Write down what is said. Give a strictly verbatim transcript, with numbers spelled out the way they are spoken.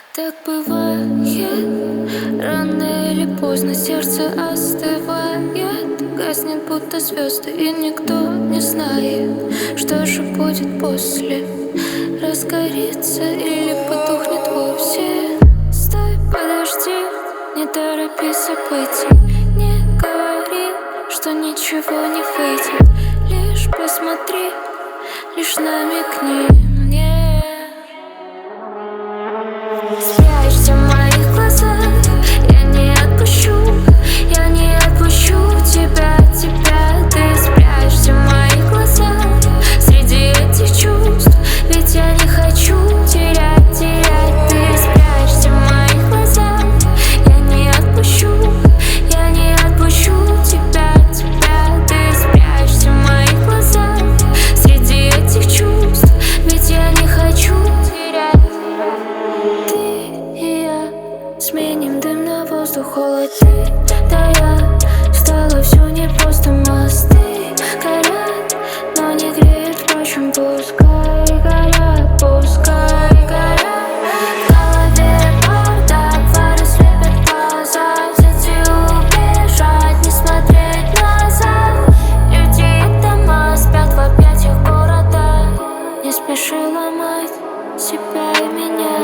Так бывает, рано или поздно сердце остывает, гаснет будто звезды, и никто не знает, что же будет после. Разгорится или потухнет вовсе. Стой, подожди, не торопи событий. Не говори, что ничего не выйдет. Лишь посмотри, лишь намекни мне. Спрячься в моих глазах, я не отпущу, я не отпущу тебя, тебя. Ты спрячься в моих глазах, среди этих чувств, ведь я не хочу терять, терять. Ты спрячься в моих глазах, я не отпущу, я не отпущу тебя, тебя. Ты спрячься в моих глазах, среди этих чувств, ведь я не хочу терять. Сменим дым на воздух, холод ты, да я. Стало все непросто, мосты горят, но не греет, впрочем, пускай горят, пускай горят. В голове бардак, фары слепят глаза. Взять и убежать, не смотреть назад. Люди и дома спят в объятиях города. Не спеши ломать себя и меня.